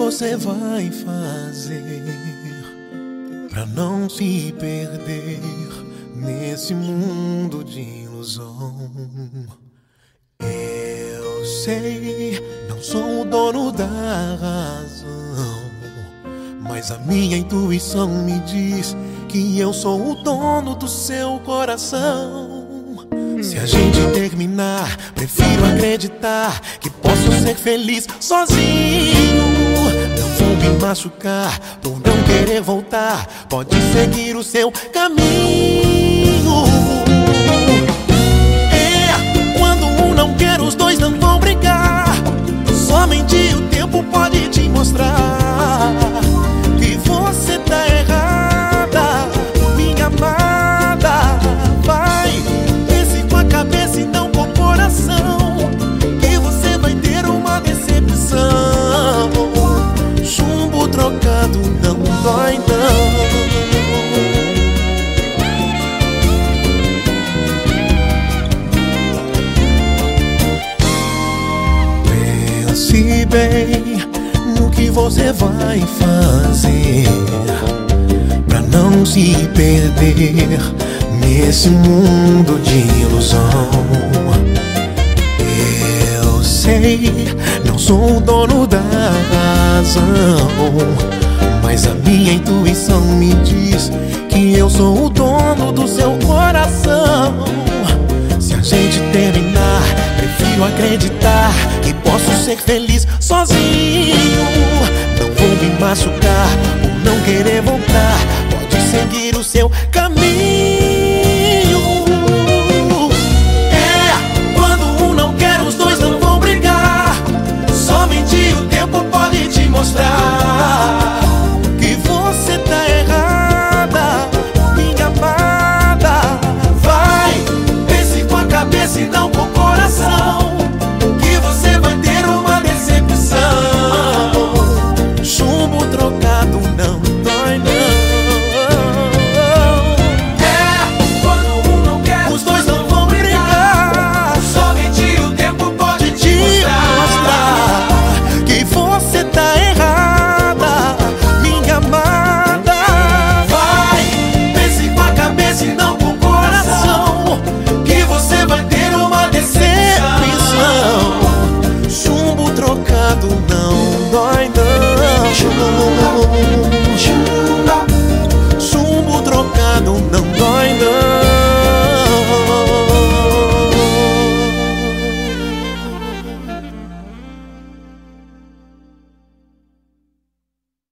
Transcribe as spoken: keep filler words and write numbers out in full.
você vai fazer pra não se perder nesse mundo de ilusão? Eu sei, não sou o dono da razão, mas a minha intuição me diz que eu sou o dono do seu coração. Se a gente terminar, prefiro acreditar que posso ser feliz sozinho. Não vou me machucar por não querer voltar. Pode seguir o seu caminho. É, quando um não quer, os dois não vão brigar. Somente o tempo pode te mostrar que você tá errada, minha amada. Vai, pense com a cabeça e não com o coração, que você vai ter uma decepção. Chumbo trocado não dói não. Pense bem no que você vai fazer pra não se perder nesse mundo de ilusão. Eu sei, não sou o dono da razão, mas a minha intuição me diz que eu sou o dono do seu coração. Se a gente terminar, prefiro acreditar que posso ser feliz sozinho. Não vou me machucar por não querer voltar. Pode seguir o seu caminho.